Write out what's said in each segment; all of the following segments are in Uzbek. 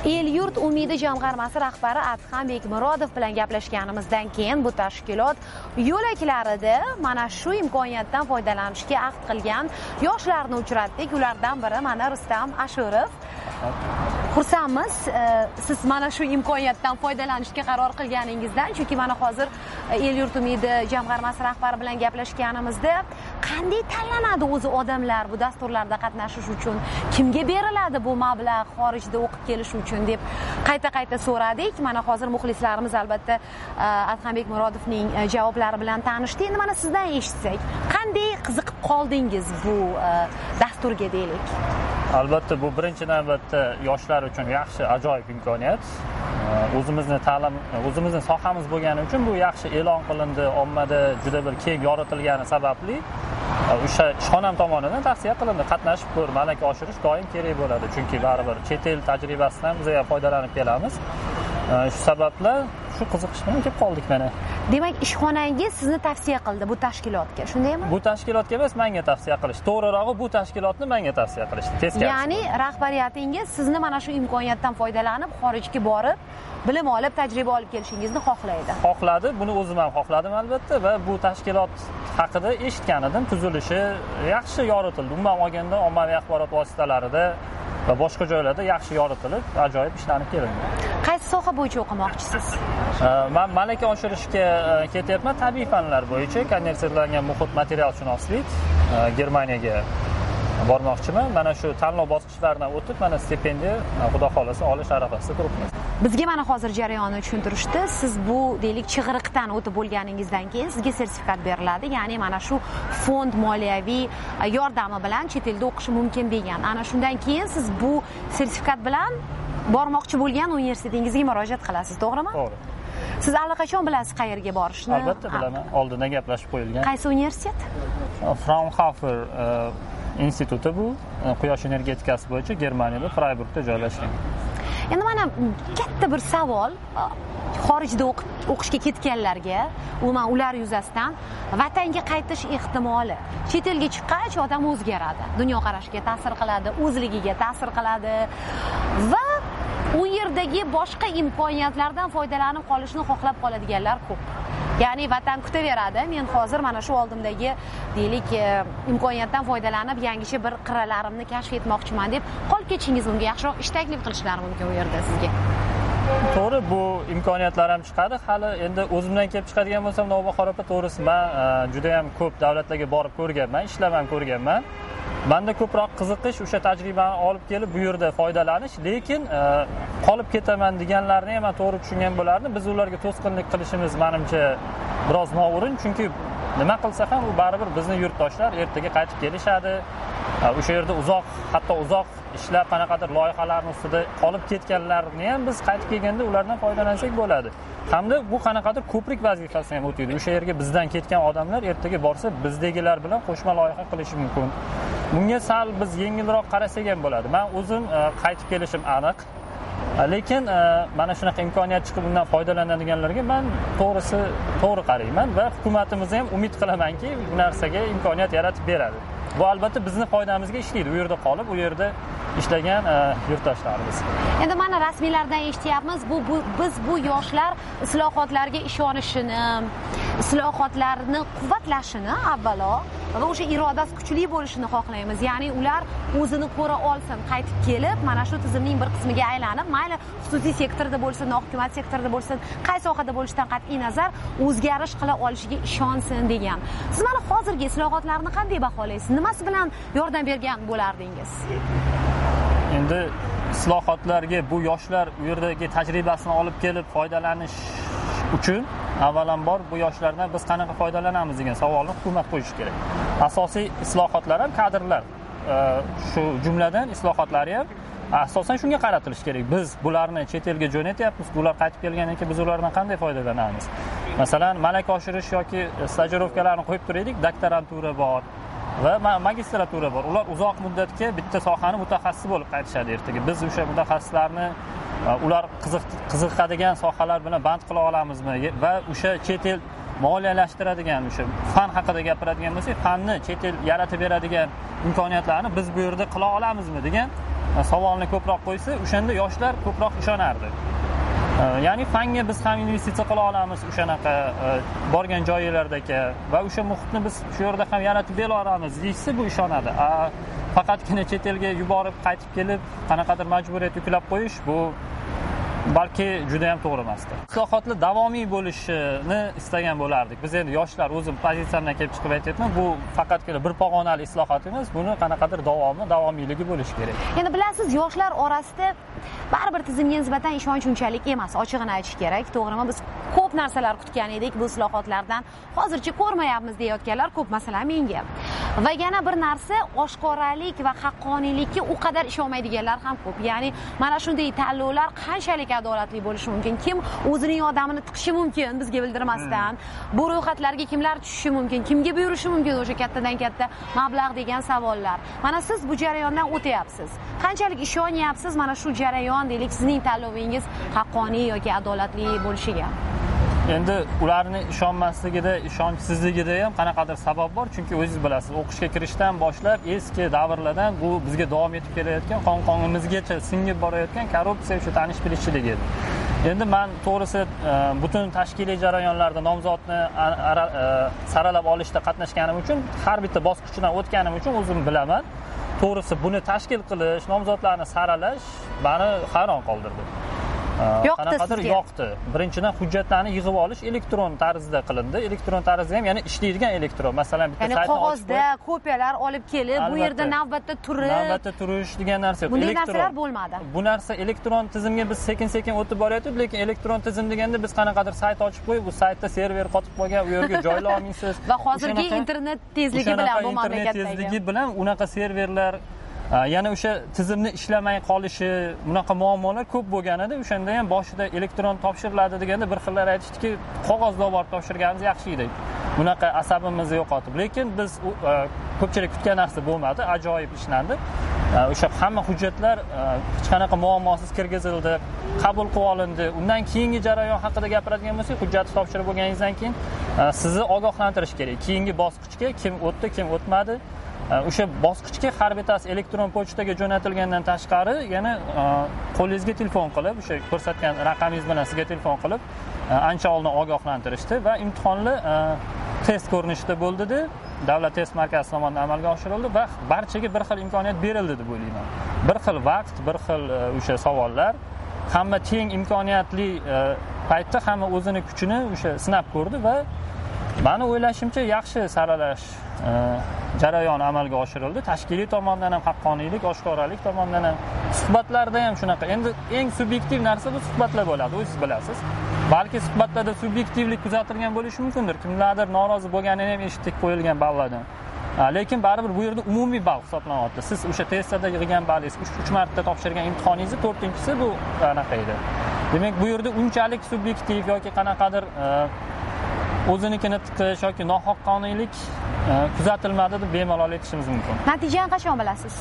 El-yurt umidi jamg'armasi rahbari Adham Bekmurodov bilan gaplashganimizdan keyin bu tashkilot yo'laklarida mana shu imkoniyatdan foydalanishga ahd qilgan yoshlarni uchratdik. Ulardan biri mana Rustam Ashurov. Xursandmiz siz mana shu imkoniyatdan foydalanishga qaror qilganingizdan, chunki mana hozir El-yurt umidi jamg'armasi rahbari bilan gaplashganimizda qanday tanlanadi o'zi odamlar bu dasturlarda qatnashish uchun, kimga beriladi bu mablag' xorijda o'qib kelish uchun deb qayta so'radik. Mana hozir muxlislarimiz albatta Adham Bekmurodovning javoblari bilan tanishdi. Endi mana sizdan eshitsak, qanday qiziqib qoldingiz bu dasturga deylik? Albatta bu birinchi navbatda yoshlar uchun yaxshi, ajoyib imkoniyat. O'zimizni sohamiz bo'lgani uchun bu yaxshi e'lon qilindi, ommada juda bir keng yoritilgani sababli o'sha ishxonam tomonidan tavsiya qilindi. Qatnashib ko'r, malaka oshirish doim kerak bo'ladi. Chunki baribir chet el tajribasidan biz ham foydalanib kelamiz. Shu sababli shu qiziqish bilan kelib qoldik mana. Demak, ishxonangiz sizni tavsiya qildi bu tashkilotga, shundaymi? Bu tashkilotga emas, menga tavsiya qilishdi. To'g'rirog'i bu tashkilotni menga tavsiya qilishdi. Teskari. Ya'ni rahbariyatingiz sizni mana shu imkoniyatdan foydalanib, xorijga borib, bilim olib, tajriba olib kelishingizni xohlaydi. Xohladi, buni o'zim ham xohladim albatta va bu tashkilot haqida eshitgan edim, tuzilishi yaxshi yoritildi. Umuman olganda ommaviy axborot vositalarida va boshqa joylarda yaxshi yoritilib, ajoyib ishlanib kelindi. Qaysi soha bo'yicha o'qimoqchisiz? Men malaka oshirishga ketyapman, tabiiy fanlar bo'yicha, konvertlangan muhit materialshunoslik, Germaniyaga bormoqchiman. Mana shu tanlov bosqichlaridan o'tib, mana stipendiya xudo xolasa olish arafasida turibmiz. Bizga mana hozir jarayonni tushuntirishdi. Siz bu deylik chig'iriqdan o'tib bo'lganingizdan keyin sizga sertifikat beriladi. Ya'ni mana shu fond moliyaviy yordami bilan chet elda o'qish mumkin degan. Ana shundan keyin siz bu sertifikat bilan bormoqchi bo'lgan universitetingizga murojaat qilasiz, to'g'rimi? To'g'ri. Siz allaqachon bilasiz qayerga borishni? Albatta bilaman. Oldindan gaplashib qo'yilgan. Qaysi universitet? Fraunhofer instituti bu, quyosh energetikasi bo'yicha Germaniyada, Freiburgda joylashgan. Endi mana katta bir savol xorijda o'qishga ketganlarga, umuman ular yuzasidan vatanga qaytish ehtimoli. Chet elga chiqqach odam o'zgaradi. Dunyoqarashiga ta'sir qiladi, o'zligiga ta'sir qiladi va u yerdagi boshqa imkoniyatlardan foydalanib qolishni xohlab qoladiganlar ko'p. Ya'ni vatan kutaveradi. Men hozir mana shu oldimdagi deylik imkoniyatdan foydalanib yangicha bir qirralarimni kashf etmoqchiman deb qolib ketishingiz mumkin. Yaxshiroq ish taklif qilishlari mumkin u yerda sizga. To'g'ri, bu imkoniyatlar ham chiqadi. Hali endi o'zimdan kelib chiqadigan bo'lsam, Navbahor opa, to'g'risi men juda ham ko'p davlatlarga borib ko'rganman, ishlab ham ko'rganman. Menda ko'proq qiziqish o'sha tajribani olib kelib bu yerda foydalanish, lekin qolib ketaman deganlarni ham to'g'ri tushungan bo'lardim. Biz ularga to'sqinlik qilishimiz menimcha biroz noo'rin, chunki nima qilsa ham u baribir bizning yurtdoshlar ertaga qaytib kelishadi. O'sha yerda hatto uzoq ishlab qanaqadir loyihalarning ustida qolib ketganlarni ham biz qaytib kelganda ulardan foydalansak bo'ladi. Hamda bu qanaqadir ko'prik vazifasini ham o'taydi. O'sha yerga bizdan ketgan odamlar ertaga borsa bizdagilar bilan qo'shma loyiha qilishi mumkin. Bunga sal biz yengilroq qarasak ham bo'ladi. Men o'zim qaytib kelishim aniq. Lekin mana shunaqa imkoniyat chiqib undan foydalanadiganlarga men to'g'ri qarayman va hukumatimiz ham umid qilamanki, bu narsaga imkoniyat yaratib beradi. Bu albatta bizni foydamizga ishlaydi. U yerda qolib, u yerda ishlagan yurtdoshlarimiz. Endi mana rasmiylardan eshityapmiz, biz bu yoshlar islohotlarga ishonishini, islohotlarni quvvatlashini avvalo va o'sha irodasi kuchli bo'lishini xohlaymiz. Ya'ni ular o'zini ko'ra olsin, qaytib kelib, mana shu tizimning bir qismiga aylanib, mayli xususiy sektorda bo'lsin, hukumat sektorida bo'lsin, qay sohada bo'lishidan qat'iy nazar o'zgarish qila olishiga ishonsin degan. Siz mana hozirgi islohotlarni qanday baholaysiz? Nimasi bilan yordam bergan bo'lardingiz? Endi islohotlarga bu yoshlar u yerdagi tajribasini olib kelib foydalanish uchun avvalambor bu yoshlardan biz qanaqa foydalanamiz degan savolni hukumat qo'yishi kerak. Asosiy islohotlar ham kadrlar. Shu jumladan islohotlar ham asosan shunga qaratilishi kerak. Biz bularni chet elga jo'natyapmiz, bular qaytib kelgandan keyin biz ulardan qanday foydalanamiz? Masalan, malaka oshirish yoki stajirovkalarni qo'yib turaylik, doktorantura bor va magistratura bor. Ular uzoq muddatga bitta sohani mutaxassisi bo'lib qaytishadi ertaga. Biz o'sha mutaxassislarni ular qiziqadigan sohalar bilan band qila olamizmi va o'sha chet el moliyalashtiradigan o'sha fan haqida gapiradigan bo'lsak, fanni chet el yaratib beradigan imkoniyatlarni biz bu yerda qila olamizmi degan savolni ko'proq qo'ysa, o'shanda yoshlar ko'proq ishonardi. Ya'ni fanga biz ham investitsiya qila olamiz, o'shanaqa borgan joylardagi va o'sha muhitni biz shu yerda ham yaratib bera olamiz deysa, bu ishonadi. Faqatgina chet elga yuborib, qaytib kelib, qanaqadir majburiyat yuklab qo'yish bu balki juda ham to'g'ri emasdir. Islohotlar davomiy bo'lishini istagan bo'lardik. Biz endi yoshlar, o'zim pozitsiyamdan kelib chiqib aytyapman, bu faqatgina bir pog'onali islohot emas, buni qanaqadir davomiyligi bo'lishi kerak. Endi bilasiz, yoshlar orasida baribir tizimga nisbatan ishonch unchalik emas, ochig'ini aytish kerak. To'g'rimi? Biz ko'p narsalar kutgan edik bu islohotlardan. Hozircha ko'rmayapmiz deyotganlar ko'p, masalan menga. Va yana bir narsa, oshkoralik va haqqoniylikka u qadar ishonmaydiganlar ham ko'p. Ya'ni mana shunday tanlovlar qanchalik adolatli bo'lishi mumkin, kim o'zining odamini tiqishi mumkin bizga bildirmasdan, bu ro'yxatlarga kimlar tushishi mumkin, kimga buyurishi mumkin o'sha kattadan katta mablag' degan savollar. Mana siz bu jarayondan o'tyapsiz. Qanchalik ishonyapsiz mana shu jarayon, deylik, sizning tanlovingiz haqqoniy yoki adolatli bo'lishiga? Endi ularni ishonmasligida, ishonchsizligida ham qanaqadir sabab bor, chunki o'zingiz bilasiz, o'qishga kirishdan boshlab eski davrlardan bu bizga davom etib kelayotgan, qon-qonimizgacha singib borayotgan korrupsiya, shu tanish-bilishchilik edi. Endi men to'g'risi butun tashkiliy jarayonlarda nomzodni saralab olishda qatnashganim uchun, har bitta bosqichdan o'tganim uchun o'zim bilaman. To'g'risi buni tashkil qilish, nomzodlarni saralash meni hayron qoldirdi. Qanaqadir yoqdi. Birinchidan hujjatlarni yig'ib olish elektron tarzda qilindi. Elektron tarzda ham, ya'ni ishlaydigan elektron. Masalan, bitta saytni qog'ozda kopiyalar olib kelib, bu yerda navbatda turish degan narsa yo'q. Bunday narsalar bo'lmadi. Bu narsa elektron tizimga biz sekin-sekin o'tib boryapti, lekin elektron tizim deganda biz qanaqadir sayt ochib qo'yib, bu saytda server qotib qolgan, u yerga joylay olmaysiz. Va hozirgi internet tezligi bilan bu mamlakatdagi internet tezligi bilan unaqa serverlar, yana o'sha tizimni ishlamay qolishi, bunaqa muammolar ko'p bo'lgan edi. O'shanda ham boshida elektron topshiriladi deganda bir xillar aytishdiki, qog'ozda borib topshirganimiz yaxshi edi. Bunaqa asabimizni yo'qotib, lekin biz ko'pchilik kutgan narsa bo'lmadi, ajoyib ishlandi. O'sha hamma hujjatlar hech qanaqa muammosiz kirgizildi, qabul qilib olindi. Undan keyingi jarayon haqida gapiradigan bo'lsak, hujjatni topshirib bo'lganingizdan keyin sizni ogohlantirish kerak. Keyingi bosqichga kim o'tdi, kim o'tmadi. O'sha bosqichga har bittasi elektron pochtaga jo'natilgandan tashqari yana qo'lingizga telefon qilib, o'sha ko'rsatgan raqamingiz bilan sizga telefon qilib ancha oldin ogohlantirishdi va imtihonli test ko'rinishida bo'ldi-da, Davlat test markazi tomonidan amalga oshirildi va barchaga bir xil imkoniyat berildi deb o'ylayman. Bir xil vaqt, bir xil o'sha savollar, hamma teng imkoniyatli paytda hamma o'zini kuchini o'sha sinab ko'rdi va meni o'ylashimcha yaxshi saralash jarayoni amalga oshirildi. Tashkiliy tomondan ham haqqoniylik, oshkoralik tomondan ham, suhbatlarda ham shunaqa. Endi eng subyektiv narsa bu suhbatlar bo'ladi, o'zingiz bilasiz. Balki suhbatlarda subyektivlik kuzatilgan bo'lishi mumkindir. Kimlardir norozi bo'lganini ham eshitdik qo'yilgan ballardan. Lekin baribir bu yerda umumiy ball hisoblanyapti. Siz o'sha testda yig'gan ballingiz 3 marta topshirgan imtihoningizni 4-si bu anaqa edi. Demak, bu yerda unchalik subyektiv yoki qanaqadir o'zinikini tiqish yoki nohaqqoniylik kuzatilmadi deb bemalol aytishimiz mumkin. Natijani qachon bilasiz?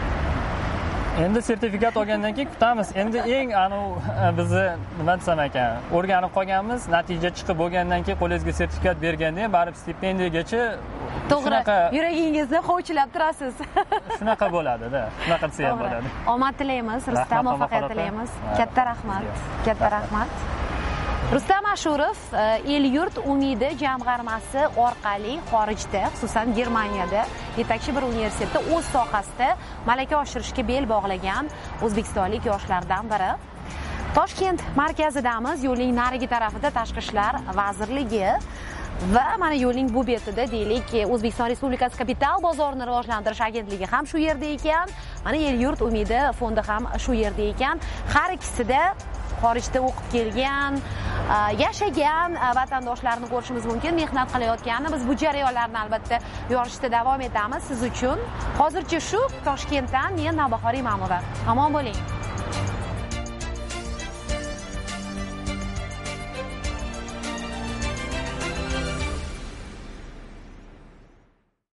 Endi sertifikat olgandan keyin kutamiz. Endi eng bizni nima desam ekan, o'rganib qolganmiz, natija chiqib bo'lgandan keyin qo'lingizga sertifikat berganda ham baribir stipendiyagacha to'g'ri, yuragingizni qovchilab turasiz. Shunaqa bo'ladi-da. Shunaqa desa ham bo'ladi. Omad tilaymiz, Rustam, muvaffaqiyat tilaymiz. Katta rahmat. Katta rahmat. Rustam Ashurov El-yurt umidi jamg'armasi orqali xorijda, xususan Germaniyada yetakchi bir universitetda o'z sohasida malaka oshirishga bel bog'lagan o'zbekistonlik yoshlardan biri. Toshkent markazidamiz, yo'lning narigi tarafida Tashqi ishlar vazirligi va mana yo'lning bu betida deylik O'zbekiston Respublikasi Kapital bozorini rivojlantirish agentligi ham shu yerda ekan. Mana El-yurt umidi fondi ham shu yerda ekan. Har ikkisida xorijda o'qib kelgan, yashagan vatandoshlarni ko'rishimiz mumkin, mehnat qilayotganini. Biz bu jarayonlarni albatta yorishda davom etamiz siz uchun. Hozircha shu Toshkentdan men Navbahor Imamova. Omon bo'ling.